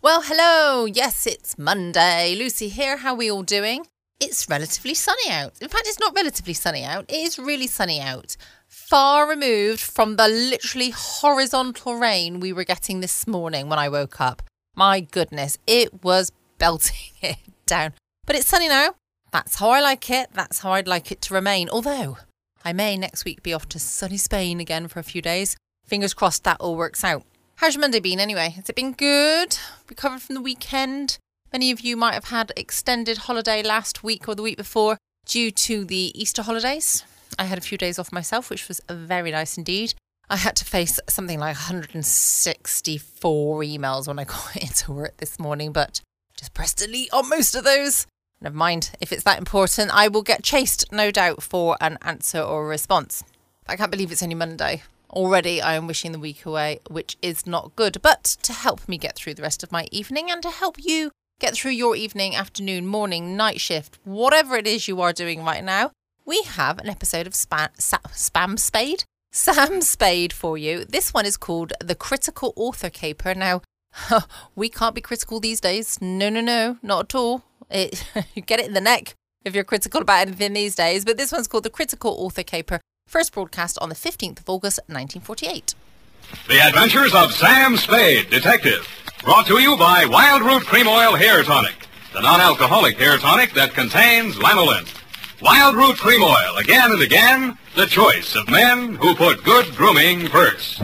Well, hello. Yes, it's Monday. Lucy here. How are we all doing? It's relatively sunny out. In fact, it's not relatively sunny out. It is really sunny out. Far removed from the literally horizontal rain we were getting this morning when I woke up. My goodness, it was belting it down. But it's sunny now. That's how I like it. That's how I'd like it to remain. Although, I may next week be off to sunny Spain again for a few days. Fingers crossed that all works out. How's your Monday been anyway? Has it been good? Recovered from the weekend? Many of you might have had extended holiday last week or the week before due to the Easter holidays. I had a few days off myself, which was very nice indeed. I had to face something like 164 emails when I got into work this morning, but just pressed delete on most of those. Never mind, if it's that important, I will get chased, no doubt, for an answer or a response. I can't believe it's only Monday. Already I am wishing the week away, which is not good. But to help me get through the rest of my evening and to help you get through your evening, afternoon, morning, night shift, whatever it is you are doing right now, we have an episode of Sam Spade for you. This one is called The Critical Author Caper. Now, we can't be critical these days. No, not at all. You get it in the neck if you're critical about anything these days. But this one's called The Critical Author Caper. First broadcast on the 15th of August, 1948. The Adventures of Sam Spade, Detective. Brought to you by Wild Root Cream Oil Hair Tonic, the non-alcoholic hair tonic that contains lanolin. Wild Root Cream Oil, again and again, the choice of men who put good grooming first.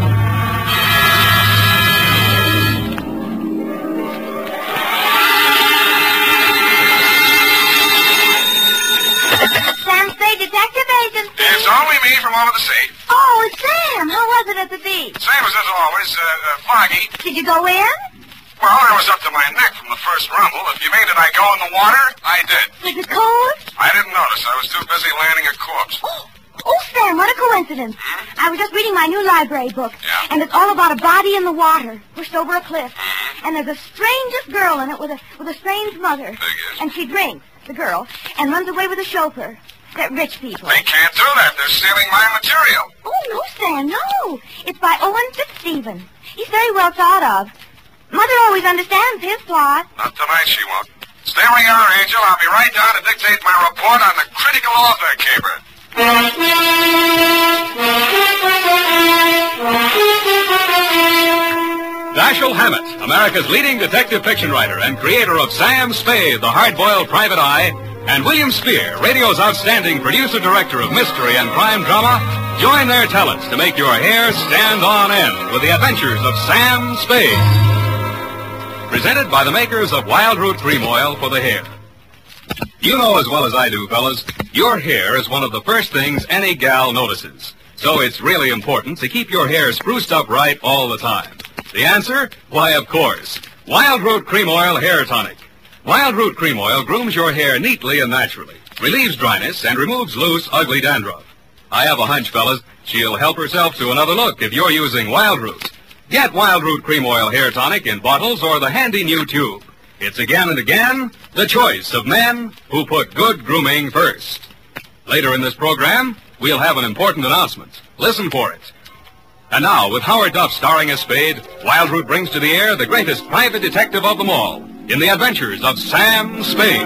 Sam Spade, Detective Agency. It's only me from over the sea. Oh, it's Sam. How was it at the beach? Same as always, foggy. Did you go in? Well, I was up to my neck from the first rumble. If you mean did I go in the water, I did. Was it cold? I didn't notice. I was too busy landing a corpse. Oh, Sam, what a coincidence. I was just reading my new library book. Yeah? And it's all about a body in the water, pushed over a cliff. And there's the strangest girl in it with a strange mother. Figures. And she drinks, the girl, and runs away with a chauffeur. They're rich people. They can't do that. They're stealing my material. Oh, no, Sam, no. It's by Owen Fitzstephen. He's very well thought of. Mother always understands his plot. Not tonight, she won't. Stay where you are, Angel. I'll be right down to dictate my report on the Critical Author Caper. Dashiell Hammett, America's leading detective fiction writer and creator of Sam Spade, the hard-boiled private eye, and William Spear, radio's outstanding producer-director of mystery and crime drama, join their talents to make your hair stand on end with the adventures of Sam Spade. Presented by the makers of Wild Root Cream Oil for the hair. You know as well as I do, fellas, your hair is one of the first things any gal notices. So it's really important to keep your hair spruced up right all the time. The answer? Why, of course, Wild Root Cream Oil Hair Tonic. Wild Root Cream Oil grooms your hair neatly and naturally, relieves dryness, and removes loose, ugly dandruff. I have a hunch, fellas, she'll help herself to another look if you're using Wild Root. Get Wild Root Cream Oil Hair Tonic in bottles or the handy new tube. It's again and again the choice of men who put good grooming first. Later in this program, we'll have an important announcement. Listen for it. And now, with Howard Duff starring as Spade, Wild Root brings to the air the greatest private detective of them all in the adventures of Sam Spade.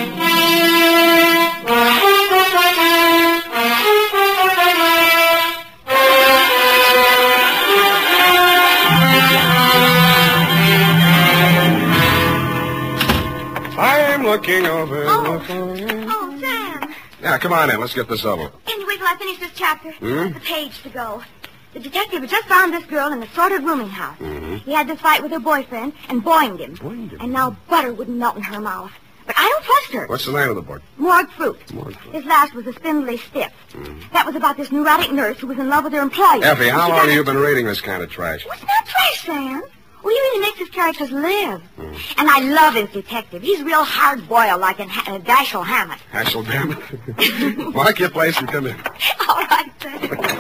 I'm looking over. Oh, Sam. Yeah, come on in. Let's get this over. Can you wait till I finish this chapter? There's a page to go. The detective had just found this girl in the sorted rooming house. He had this fight with her boyfriend and boinged him. And now butter wouldn't melt in her mouth. But I don't trust her. What's the name of the book? Morgue Fruit. Morgue Fruit. His last was a spindly stiff. That was about this neurotic nurse who was in love with her employer. Effie, how long have you been reading this kind of trash? What's not trash, Sam? Well, he really makes his characters live. And I love his detective. He's real hard-boiled like in Dashiell Hammett. Dashiell, damn it. Mark your place and come in. All right, Sam.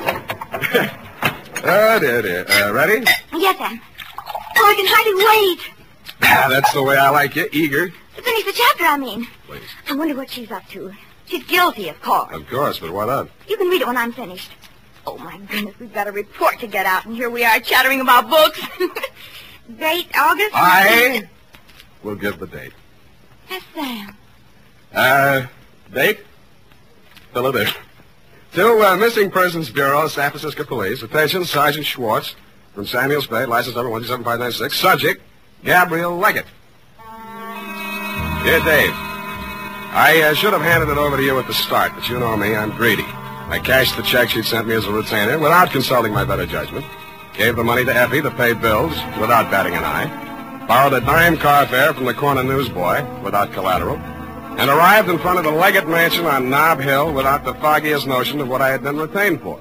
Dear. Ready? Yes, Sam. Oh, I can hardly wait. That's the way I like you, eager. To finish the chapter, I mean. Please. I wonder what she's up to. She's guilty, of course. Of course, but what of? You can read it when I'm finished. Oh, my goodness, we've got a report to get out, and here we are chattering about books. Great August. Aye. we'll give the date. Yes, Sam. Date? Fill it in. To Missing Persons Bureau, San Francisco Police. Attention, Sergeant Schwartz from Samuel Spade, license number 127596. Subject, Gabrielle Leggett. Dear Dave, I should have handed it over to you at the start, but you know me, I'm greedy. I cashed the check she'd sent me as a retainer without consulting my better judgment. Gave the money to Effie to pay bills without batting an eye. Borrowed a dime car fare from the corner newsboy without collateral. And arrived in front of the Leggett Mansion on Nob Hill without the foggiest notion of what I had been retained for.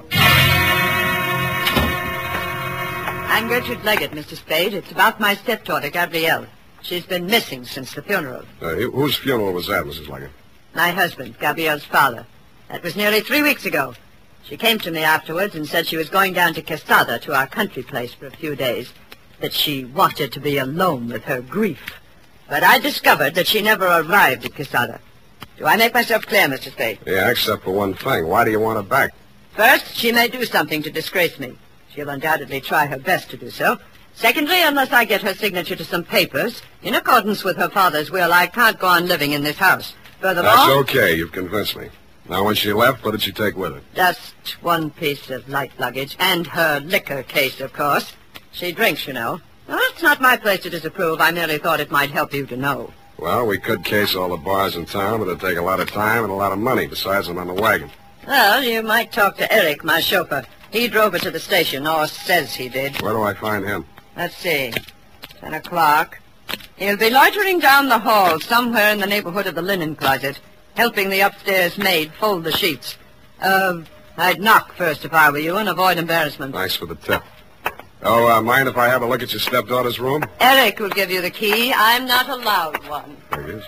I'm Gertrude Leggett, Mr. Spade. It's about my stepdaughter, Gabrielle. She's been missing since the funeral. Whose funeral was that, Mrs. Leggett? My husband, Gabrielle's father. That was nearly 3 weeks ago. She came to me afterwards and said she was going down to Quesada, to our country place, for a few days, that she wanted to be alone with her grief. But I discovered that she never arrived at Quesada. Do I make myself clear, Mr. Spade? Yeah, except for one thing. Why do you want her back? First, she may do something to disgrace me. She'll undoubtedly try her best to do so. Secondly, unless I get her signature to some papers, in accordance with her father's will, I can't go on living in this house. Furthermore... That's okay. You've convinced me. Now, when she left, what did she take with her? Just one piece of light luggage, and her liquor case, of course. She drinks, you know. Well, it's not my place to disapprove. I merely thought it might help you to know. Well, we could case all the bars in town, but it'd take a lot of time and a lot of money. Besides, I'm on the wagon. Well, you might talk to Eric, my chauffeur. He drove her to the station, or says he did. Where do I find him? Let's see. 10 o'clock. He'll be loitering down the hall somewhere in the neighborhood of the linen closet, helping the upstairs maid fold the sheets. I'd knock first if I were you and avoid embarrassment. Thanks for the tip. Oh, mind if I have a look at your stepdaughter's room? Eric will give you the key. I'm not allowed one. There he is.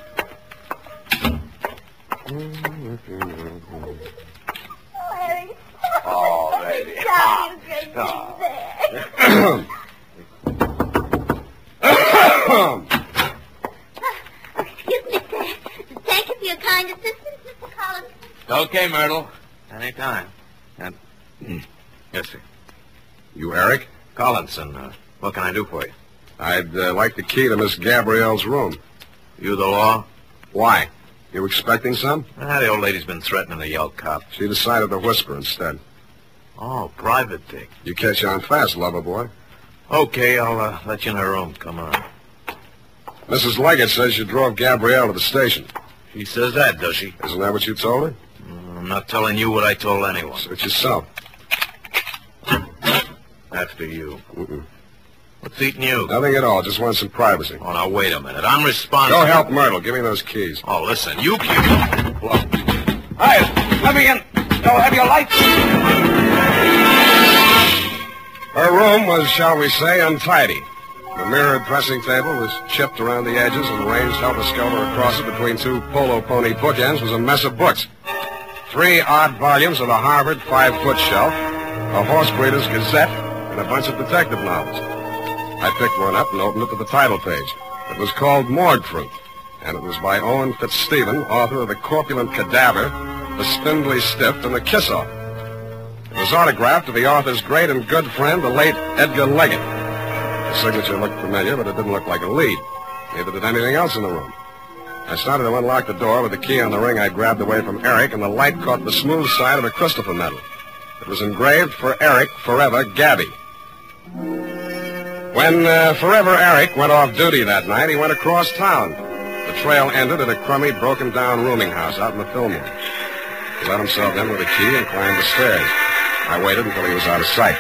Oh, lady. Excuse me, sir. Thank you for your kind assistance, Mr. Collins. Okay, Myrtle. Anytime. Yes, sir. You Eric? Collinson, what can I do for you? I'd like the key to Miss Gabrielle's room. You the law? Why? You expecting some? The old lady's been threatening to yell cop. She decided to whisper instead. Oh, private thing. You catch on fast, lover boy. Okay, I'll let you in her room. Come on. Mrs. Leggett says you drove Gabrielle to the station. She says that, does she? Isn't that what you told her? I'm not telling you what I told anyone. Search yourself. After you. Mm-mm. What's eating you? Nothing at all. Just want some privacy. Oh, now, wait a minute. I'm responsible. Go help Myrtle. Give me those keys. Oh, listen, you keep... Hey, let me in. Don't have your lights. Her room was, shall we say, untidy. The mirrored dressing table was chipped around the edges, and ranged helter-skelter across it between two polo pony bookends was a mess of books. 3 odd volumes of the Harvard 5-foot shelf, a horse breeder's gazette, and a bunch of detective novels. I picked one up and opened it to the title page. It was called Morgue Fruit, and it was by Owen Fitzstephen, author of The Corpulent Cadaver, The Spindly Stiff, and The Kiss-Off. It was autographed to the author's great and good friend, the late Edgar Leggett. The signature looked familiar, but it didn't look like a lead. Neither did anything else in the room. I started to unlock the door with the key on the ring I grabbed away from Eric, and the light caught the smooth side of a Christopher medal. It was engraved for Eric, forever, Gabby. When Forever Eric went off duty that night, he went across town. The trail ended at a crummy, broken-down rooming house out in the Fillmore. He let himself in with a key and climbed the stairs. I waited until he was out of sight.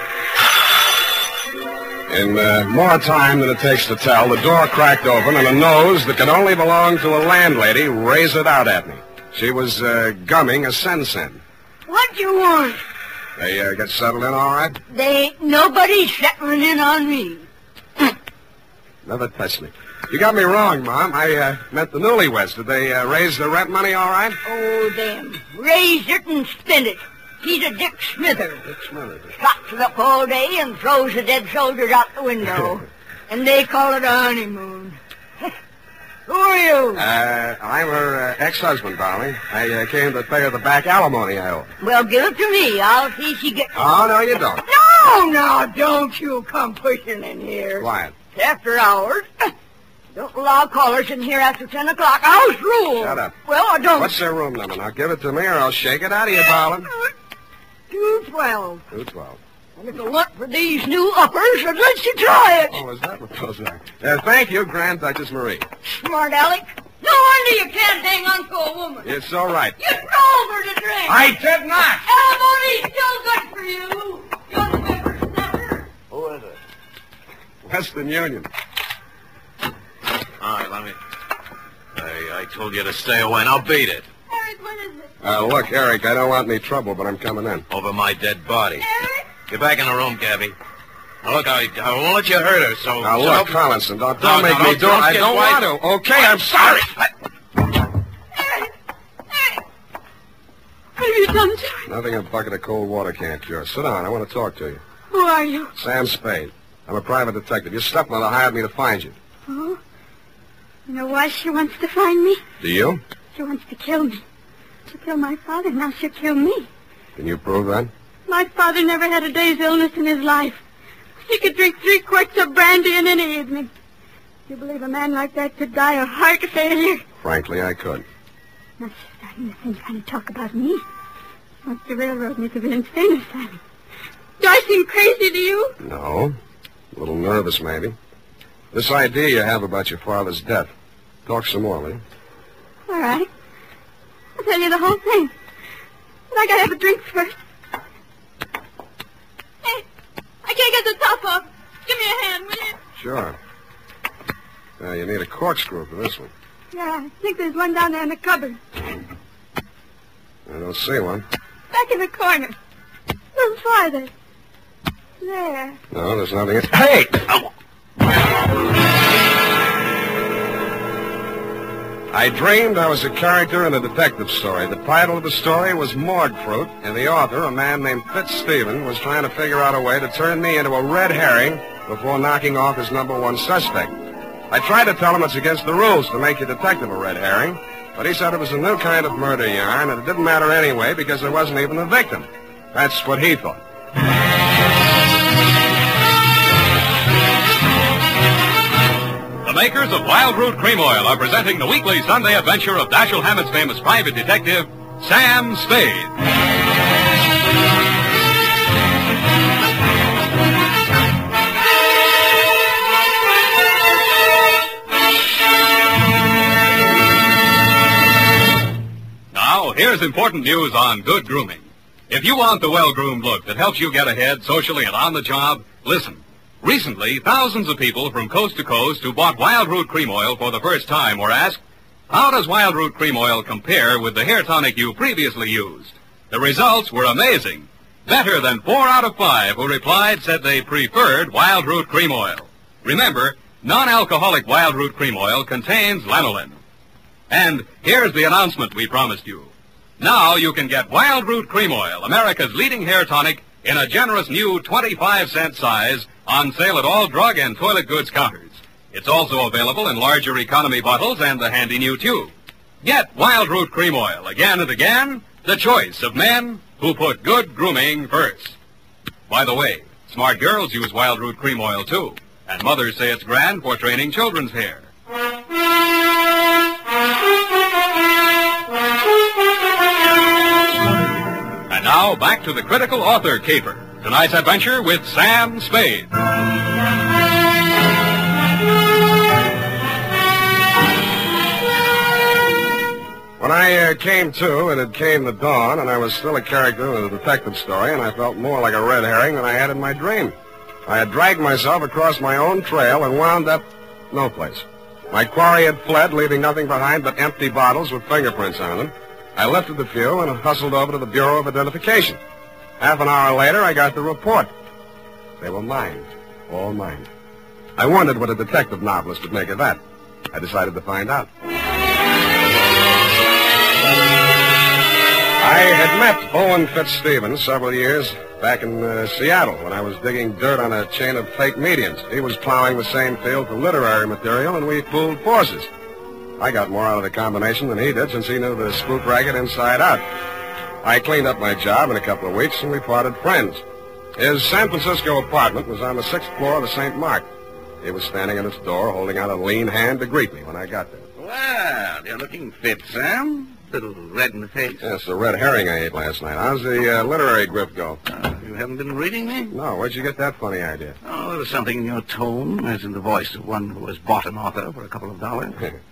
In more time than it takes to tell, the door cracked open and a nose that could only belong to a landlady raised it out at me. She was gumming a sen-sen. What you want? They get settled in all right? They ain't nobody settling in on me. Never touched me. You got me wrong, Mom. I meant the newlyweds. Did they raise their rent money all right? Oh, them. Raised it and spent it. He's a Dick Smither. Dick Smither. Socks it up all day and throws the dead soldiers out the window. And they call it a honeymoon. Who are you? I'm her ex-husband, darling. I came to pay her the back alimony I owe. Well, give it to me. I'll see she gets... Oh, no, you don't. No, don't you come pushing in here. Quiet. It's after hours. Don't allow callers in here after 10 o'clock. House rule. Shut up. Well, I don't. What's their room number? Now give it to me or I'll shake it out of you, darling. 212. 212. And if it weren't for these new uppers, I'd let you try it. Oh, is that what those are? Thank you, Grand Duchess Marie. Smart Alec. No wonder you can't hang on to a woman. It's all right. You told her to drink. I did not. Alimony's still good for you. You're the whippersnapper. Who is it? Western Union. All right, let me... I told you to stay away. Now beat it. Eric, when is it? Look, Eric, I don't want any trouble, but I'm coming in. Over my dead body. Eric? Get back in the room, Gabby. Now, look, I won't let you hurt her, so... Now, look, Collinson, don't No, make no, me do it. I get don't white. want to. Okay, I'm sorry. Eric! What have you done to her? Nothing a bucket of cold water can't cure. Sit down. I want to talk to you. Who are you? Sam Spade. I'm a private detective. Your stepmother hired me to find you. Oh? You know why she wants to find me? Do you? She wants to kill me. She killed my father, now she'll kill me. Can you prove that? My father never had a day's illness in his life. He could drink 3 quarts of brandy in any evening. Do you believe a man like that could die of heart failure? Frankly, I could. Now she's starting the same kind of talk about me. She wants to railroad me to the insane asylum. Do I seem crazy to you? No. A little nervous, maybe. This idea you have about your father's death. Talk some more, will you? All right. I'll tell you the whole thing. But I gotta have a drink first. Hey, I can't get the top off. Give me a hand, will you? Sure. You need a corkscrew for this one. Yeah, I think there's one down there in the cupboard. I don't see one. Back in the corner. A little farther. There. No, there's nothing. Hey! Ow. I dreamed I was a character in a detective story. The title of the story was Morgue Fruit, and the author, a man named Fitzstephen, was trying to figure out a way to turn me into a red herring before knocking off his #1 suspect. I tried to tell him it's against the rules to make your detective a red herring, but he said it was a new kind of murder yarn, and it didn't matter anyway because there wasn't even a victim. That's what he thought. The makers of Wild Root Cream Oil are presenting the weekly Sunday adventure of Dashiell Hammett's famous private detective, Sam Spade. Now, here's important news on good grooming. If you want the well-groomed look that helps you get ahead socially and on the job, listen. Recently, thousands of people from coast to coast who bought Wild Root Cream Oil for the first time were asked, how does Wild Root Cream Oil compare with the hair tonic you previously used? The results were amazing. Better than 4 out of 5 who replied said they preferred Wild Root Cream Oil. Remember, non-alcoholic Wild Root Cream Oil contains lanolin. And here's the announcement we promised you. Now you can get Wild Root Cream Oil, America's leading hair tonic, in a generous new 25-cent size, on sale at all drug and toilet goods counters. It's also available in larger economy bottles and the handy new tube. Get Wild Root Cream Oil again and again, the choice of men who put good grooming first. By the way, smart girls use Wild Root Cream Oil too, and mothers say it's grand for training children's hair. And now, back to the critical author caper. Tonight's adventure with Sam Spade. When I came to, it had came the dawn, and I was still a character in a detective story, and I felt more like a red herring than I had in my dream. I had dragged myself across my own trail and wound up no place. My quarry had fled, leaving nothing behind but empty bottles with fingerprints on them. I lifted the few and hustled over to the Bureau of Identification. Half an hour later, I got the report. They were mine. All mine. I wondered what a detective novelist would make of that. I decided to find out. I had met Owen Fitzstephen several years back in Seattle when I was digging dirt on a chain of fake mediums. He was plowing the same field for literary material, and we pooled forces. I got more out of the combination than he did since he knew the spook racket inside out. I cleaned up my job in a couple of weeks, and we parted friends. His San Francisco apartment was on the 6th floor of the St. Mark. He was standing at its door, holding out a lean hand to greet me when I got there. Well, you're looking fit, Sam. Little red in the face. Yes, the red herring I ate last night. How's the literary grip go? You haven't been reading me? No, where'd you get that funny idea? Oh, there was something in your tone, as in the voice of one who has bought an author for a couple of dollars.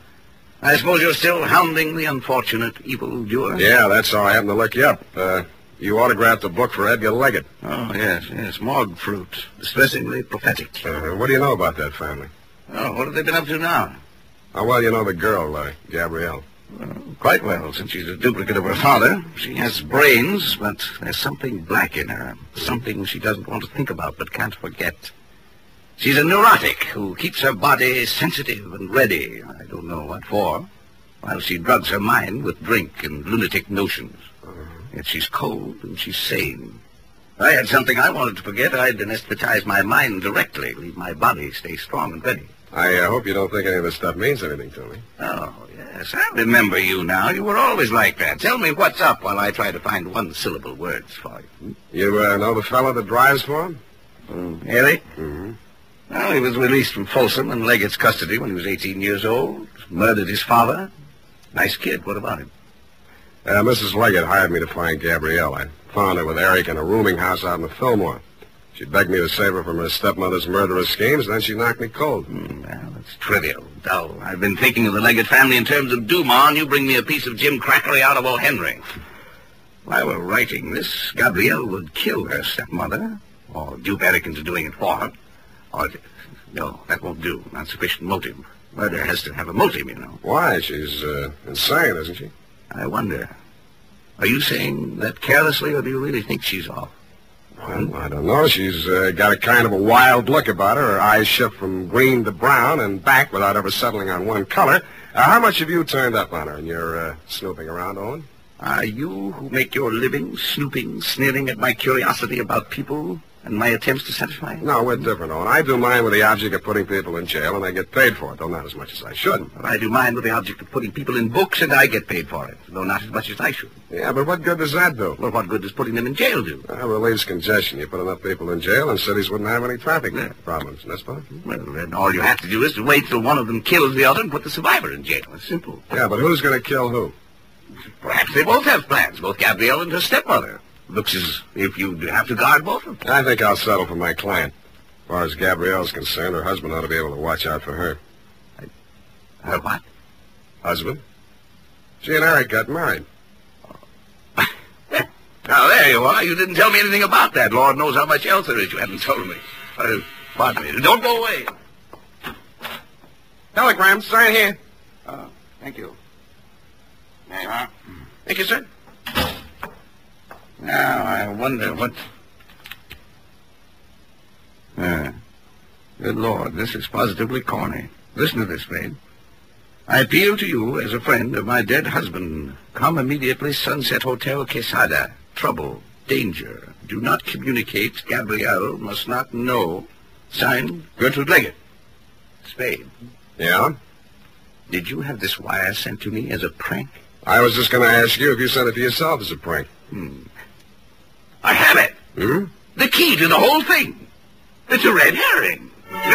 I suppose you're still hounding the unfortunate evildoer? Yeah, that's how I happened to look you up. You autographed a book for Edgar Leggett. Oh, yes. Morgue fruit. Distressingly prophetic. What do you know about that family? Oh, what have they been up to now? How well you know the girl, Gabrielle? Quite well, since she's a duplicate of her father. She has brains, but there's something black in her. Something she doesn't want to think about but can't forget. She's a neurotic who keeps her body sensitive and ready. I don't know what for. While she drugs her mind with drink and lunatic notions. Yet she's cold and she's sane. If I had something I wanted to forget, I'd anesthetize my mind directly, leave my body stay strong and ready. I hope you don't think any of this stuff means anything to me. Oh, yes, I remember you now. You were always like that. Tell me what's up while I try to find one-syllable words for you. You know the fellow that drives for him? Harry? Mm-hmm. Well, he was released from Folsom in Leggett's custody when he was 18 years old. Murdered his father. Nice kid. What about him? Mrs. Leggett hired me to find Gabrielle. I found her with Eric in a rooming house out in the Fillmore. She begged me to save her from her stepmother's murderous schemes, and then she knocked me cold. Well, that's trivial, dull. I've been thinking of the Leggett family in terms of Dumas, and you bring me a piece of Jim Crackery out of O. Henry. If I were writing this, Gabrielle would kill her stepmother, or dupe Eric into doing it for her. Or, no, that won't do. Not sufficient motive. Murder has to have a motive, you know. Why? She's insane, isn't she? I wonder. Are you saying that carelessly, or do you really think she's off? Well, I don't know. She's got a kind of a wild look about her. Her eyes shift from green to brown and back without ever settling on one color. How much have you turned up on her in your snooping around, Owen? Are you who make your living snooping, sneering at my curiosity about people and my attempts to satisfy it? No, we're different, Owen. I do mine with the object of putting people in jail, and I get paid for it, though not as much as I should. Well, I do mine with the object of putting people in books, and I get paid for it, though not as much as I should. Yeah, but what good does that do? Well, what good does putting them in jail do? Relieves congestion. You put enough people in jail, and cities wouldn't have any traffic problems, n'est-ce pas? Well, then all you have to do is to wait till one of them kills the other and put the survivor in jail. It's simple. Yeah, but who's going to kill who? Perhaps they both have plans, both Gabrielle and her stepmother. Looks as if you'd have to guard both of them. I think I'll settle for my client. As far as Gabrielle's concerned, her husband ought to be able to watch out for her. Her what? Husband? She and Eric got married. Now, there you are. You didn't tell me anything about that. Lord knows how much else there is you haven't told me. Pardon me. Don't go away. Telegram, right here. Thank you. There you are. Thank you, sir. Now, I wonder what... Good Lord, this is positively corny. Listen to this, Spade. I appeal to you as a friend of my dead husband. Come immediately, Sunset Hotel, Quesada. Trouble, danger. Do not communicate. Gabrielle must not know. Signed, Gertrude Leggett. Spade. Yeah? Did you have this wire sent to me as a prank? I was just going to ask you if you sent it to yourself as a prank. I have it. The key to the whole thing. It's a red herring.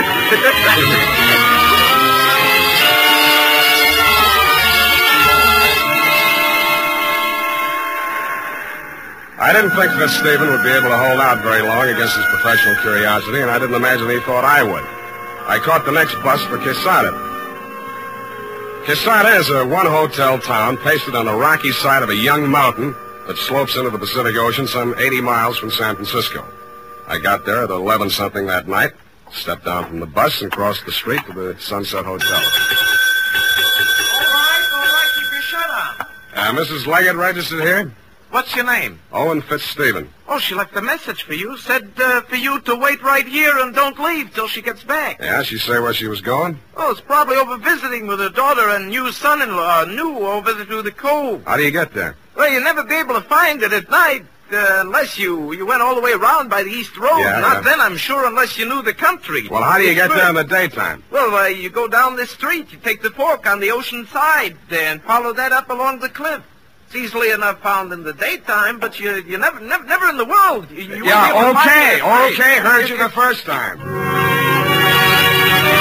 I didn't think Fitzstephen would be able to hold out very long against his professional curiosity, and I didn't imagine he thought I would. I caught the next bus for Quesada. Quesada is a one-hotel town pasted on the rocky side of a young mountain that slopes into the Pacific Ocean some 80 miles from San Francisco. I got there at 11-something that night, stepped down from the bus, and crossed the street to the Sunset Hotel. All right, keep your shirt on. Mrs. Leggett registered here? What's your name? Owen Fitzstephen. Oh, she left a message for you. Said for you to wait right here and don't leave till she gets back. Yeah, she say where she was going? Oh, it's probably over visiting with her daughter and new son-in-law, over through the cove. How do you get there? Well, you'll never be able to find it at night unless you went all the way around by the East Road. Not then, I'm sure, unless you knew the country. Well, how do you get there in the daytime? Well, you go down this street. You take the fork on the ocean side and follow that up along the cliff. It's easily enough found in the daytime, but you never in the world. You okay, heard you the first time.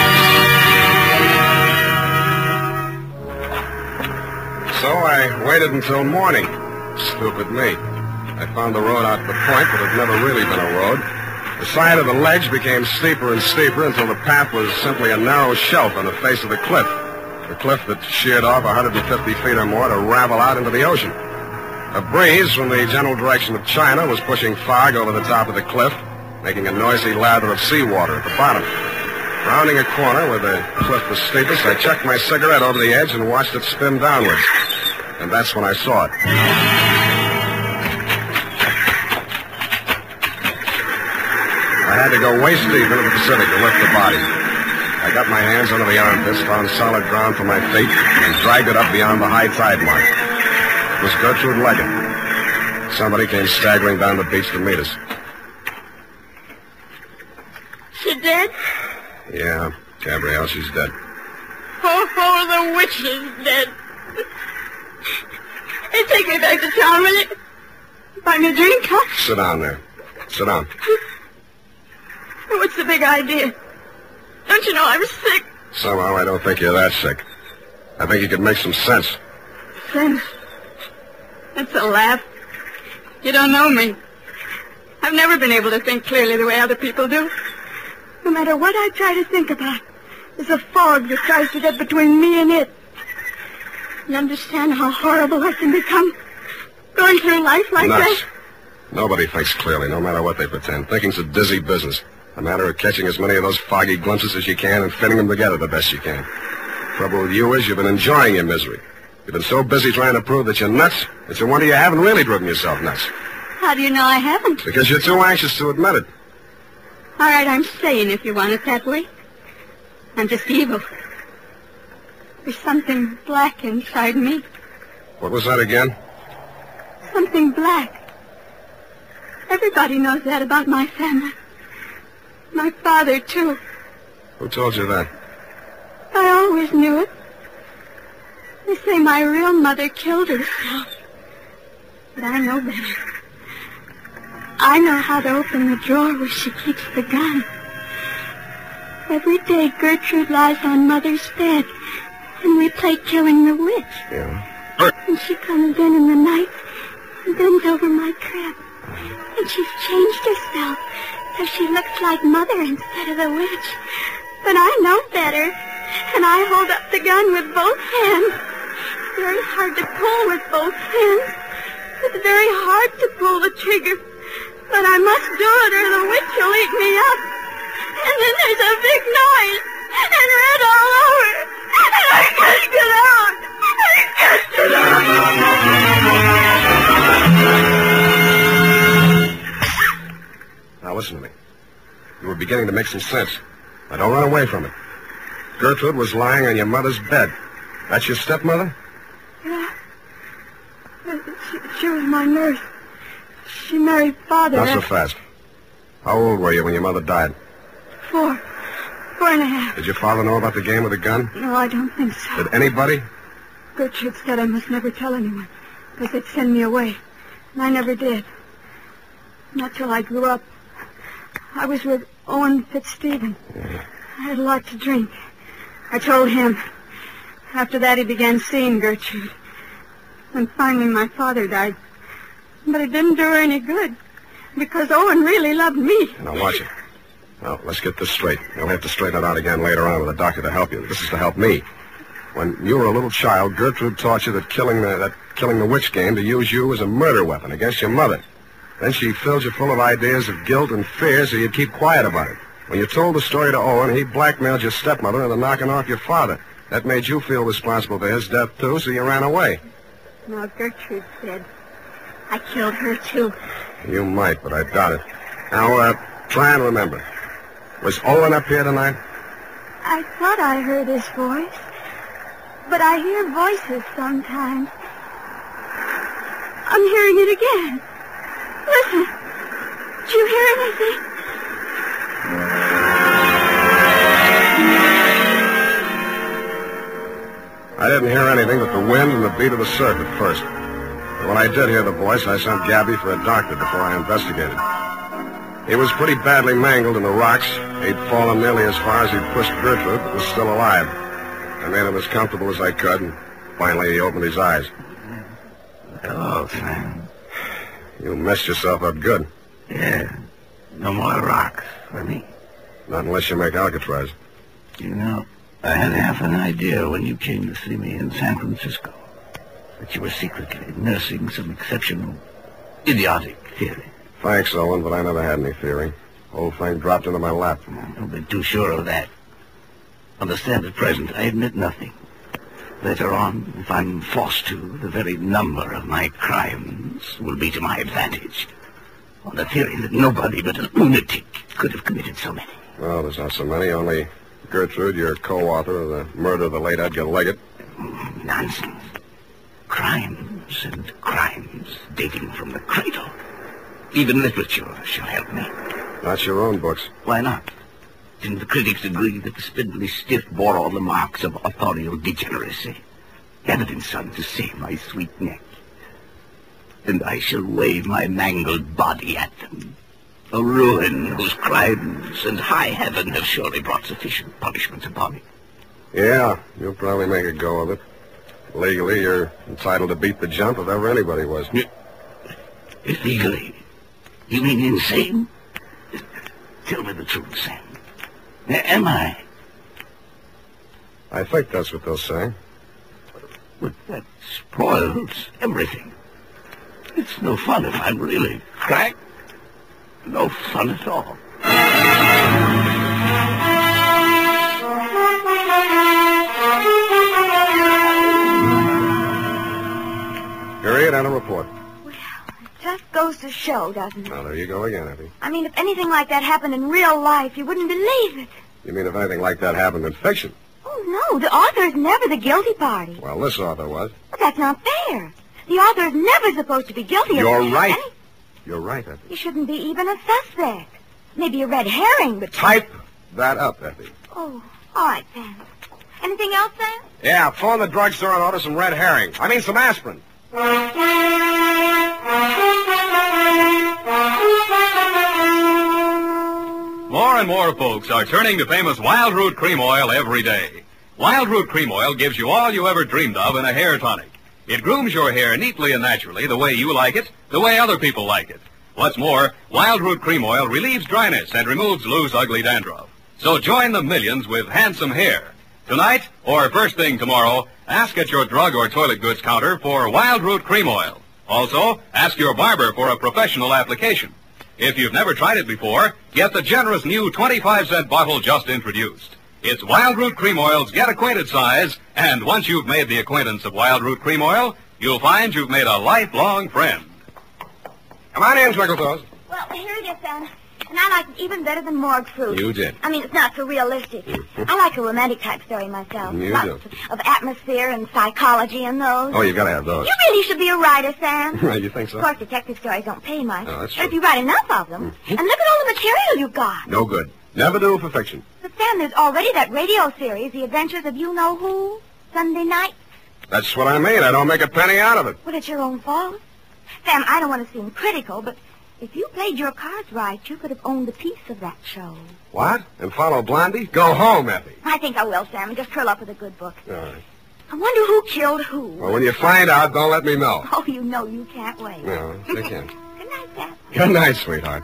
So I waited until morning. Stupid me. I found the road out to the point, but it had never really been a road. The side of the ledge became steeper and steeper until the path was simply a narrow shelf on the face of the cliff. The cliff that sheared off 150 feet or more to ravel out into the ocean. A breeze from the general direction of China was pushing fog over the top of the cliff, making a noisy lather of seawater at the bottom. Rounding a corner where the cliff was steepest, I chucked my cigarette over the edge and watched it spin downwards. And that's when I saw it. I had to go waist deep into the Pacific to lift the body. I got my hands under the armpits, found solid ground for my feet, and dragged it up beyond the high tide mark. It was Gertrude Leggett. Somebody came staggering down the beach to meet us. She dead? Yeah, Gabrielle, she's dead. Oh, the witch is dead. Hey, take me back to town, will you? Buy me a drink, huh? Sit down there. Sit down. What's the big idea? Don't you know I was sick? Somehow I don't think you're that sick. I think you could make some sense. Sense? That's a laugh. You don't know me. I've never been able to think clearly the way other people do. No matter what I try to think about, there's a fog that tries to get between me and it. You understand how horrible I can become? Going through life like Nuts. that? Nobody thinks clearly, no matter what they pretend. Thinking's a dizzy business. A matter of catching as many of those foggy glimpses as you can and fitting them together the best you can. Trouble with you is you've been enjoying your misery. You've been so busy trying to prove that you're nuts, it's a wonder you haven't really driven yourself nuts. How do you know I haven't? Because you're too anxious to admit it. All right, I'm saying if you want it that way. I'm just evil. There's something black inside me. What was that again? Something black. Everybody knows that about my family. My father, too. Who told you that? I always knew it. They say my real mother killed herself. But I know better. I know how to open the drawer where she keeps the gun. Every day Gertrude lies on Mother's bed, and we play Killing the Witch. Yeah. And she comes in the night and bends over my crib. And she's changed herself so she looks like Mother instead of the witch. But I know better, and I hold up the gun with both hands. It's very hard to pull with both hands. It's very hard to pull the trigger. But I must do it or the witch will eat me up. And then there's a big noise and red all over. And I can't get out. I can't get out. Now listen to me. You were beginning to make some sense. Now don't run away from it. Gertrude was lying on your mother's bed. That's your stepmother? Yeah. She was my nurse. She married Father. Not so fast. How old were you when your mother died? 4 and a half. Did your father know about the game with the gun? No, I don't think so. Did anybody? Gertrude said I must never tell anyone, because they'd send me away. And I never did. Not till I grew up. I was with Owen Fitzstephen. Yeah. I had a lot to drink. I told him. After that, he began seeing Gertrude. And finally, my father died. But it didn't do her any good, because Owen really loved me. Now, watch it. Now, let's get this straight. You'll have to straighten it out again later on with a doctor to help you. This is to help me. When you were a little child, Gertrude taught you that killing the witch game to use you as a murder weapon against your mother. Then she filled you full of ideas of guilt and fear so you'd keep quiet about it. When you told the story to Owen, he blackmailed your stepmother into knocking off your father. That made you feel responsible for his death, too, so you ran away. Now, Gertrude said I killed her, too. You might, but I doubt it. Now, try and remember. Was Owen up here tonight? I thought I heard his voice, but I hear voices sometimes. I'm hearing it again. Listen. Did you hear anything? I didn't hear anything but the wind and the beat of the surf at first. But when I did hear the voice, I sent Gabby for a doctor before I investigated. He was pretty badly mangled in the rocks. He'd fallen nearly as far as he'd pushed Gertrude, but was still alive. I made him as comfortable as I could, and Finally, he opened his eyes. Hello, Sam. You messed yourself up good. Yeah. No more rocks for me. Not unless you make Alcatraz. You know, I had half an idea when you came to see me in San Francisco that you were secretly nursing some exceptional, idiotic theory. Thanks, Owen, but I never had any theory. Whole thing dropped into my lap. Don't be too sure of that. Understand, at present, I admit nothing. Later on, if I'm forced to, the very number of my crimes will be to my advantage. On the theory that nobody but a lunatic could have committed so many. Well, there's not so many. Only Gertrude, your co-author of the murder of the late Edgar Leggett. Nonsense. Crimes and crimes dating from the cradle. Even literature shall help me. Not your own books. Why not? Didn't the critics agree that the spindly stiff bore all the marks of authorial degeneracy? Evidence on to save my sweet neck. And I shall wave my mangled body at them. A ruin whose crimes and high heaven have surely brought sufficient punishment upon it. Yeah, you'll probably make a go of it. Legally, you're entitled to beat the jump if ever anybody was. Illegally? You mean insane? Tell me the truth, Sam. Am I? I think that's what they'll say. But that spoils everything. It's no fun if I'm really cracked. No fun at all. Period and a report. Well, it just goes to show, doesn't it? Well, there you go again, Effie. I mean, if anything like that happened in real life, you wouldn't believe it. You mean if anything like that happened in fiction? Oh, no, the author's never the guilty party. Well, this author was. But that's not fair. The author's never supposed to be guilty of... You're right. You're right, Effie. He shouldn't be even a suspect. Maybe a red herring, but... Type that up, Effie. Oh, all right, Sam. Anything else, Sam? Yeah, phone the drugstore and order some red herring. I mean, some aspirin. More and more folks are turning to famous Wild Root Cream Oil every day. Wild Root Cream Oil gives you all you ever dreamed of in a hair tonic. It grooms your hair neatly and naturally the way you like it, the way other people like it. What's more, Wild Root Cream Oil relieves dryness and removes loose, ugly dandruff. So join the millions with handsome hair. Tonight, or first thing tomorrow, ask at your drug or toilet goods counter for Wild Root Cream Oil. Also, ask your barber for a professional application. If you've never tried it before, get the generous new 25-cent bottle just introduced. It's Wild Root Cream Oil's Get Acquainted size, and once you've made the acquaintance of Wild Root Cream Oil, you'll find you've made a lifelong friend. Come on in, Twinkletoes. Well, here it is, Sam. And I like it even better than morgue fruit. You did. I mean, it's not so realistic. I like a romantic type story myself. You Lots do. of atmosphere and psychology and those. Oh, you gotta have those. You really should be a writer, Sam. You think so? Of course, detective stories don't pay much. Oh, that's but if true. you write enough of them, and look at all the material you've got. No good. Never do for fiction. But, Sam, there's already that radio series, The Adventures of You-Know-Who, Sunday night. That's what I mean. I don't make a penny out of it. Well, it's your own fault. Sam, I don't want to seem critical, but if you played your cards right, you could have owned a piece of that show. What? And follow Blondie? Go home, Effie. I think I will, Sam, and just curl up with a good book. All right. I wonder who killed who. Well, when you find out, don't let me know. Oh, you know you can't wait. No, I can't. Good night, Sam. Good night, sweetheart.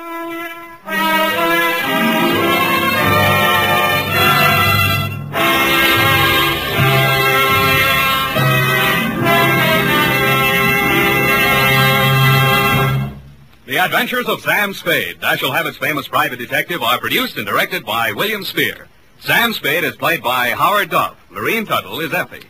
The Adventures of Sam Spade, Dashiell Hammett's famous private detective, are produced and directed by William Spear. Sam Spade is played by Howard Duff. Lorene Tuttle is Effie.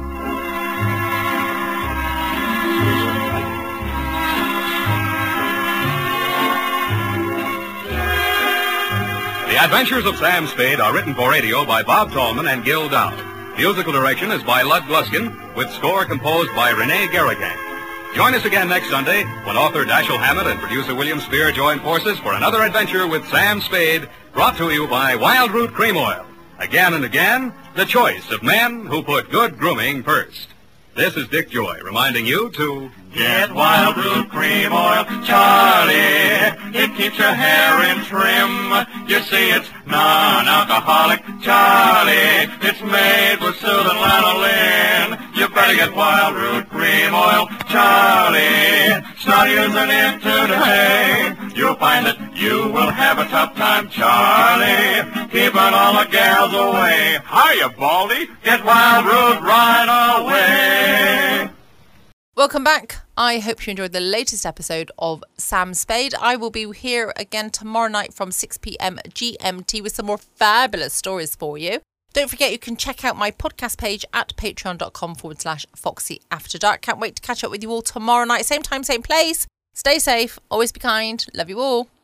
The Adventures of Sam Spade are written for radio by Bob Tallman and Gil Dowd. Musical direction is by Lud Gluskin, with score composed by Renee Garrigan. Join us again next Sunday when author Dashiell Hammett and producer William Spear join forces for another adventure with Sam Spade, brought to you by Wild Root Cream Oil. Again and again, the choice of men who put good grooming first. This is Dick Joy reminding you to get Wild Root Cream Oil, Charlie. It keeps your hair in trim. You see, it's non-alcoholic, Charlie. It's made with soothing lanolin. You Charlie, get Wild Root Cream Oil. Charlie, start using it today. You'll find that you will have a tough time, Charlie, keeping all the gals away. Hiya, Baldy. Get Wild Root right away. Welcome back. I hope you enjoyed the latest episode of Sam Spade. I will be here again tomorrow night from 6 p.m. GMT with some more fabulous stories for you. Don't forget you can check out my podcast page at patreon.com/Foxy After Dark. Can't wait to catch up with you all tomorrow night. Same time, same place. Stay safe. Always be kind. Love you all.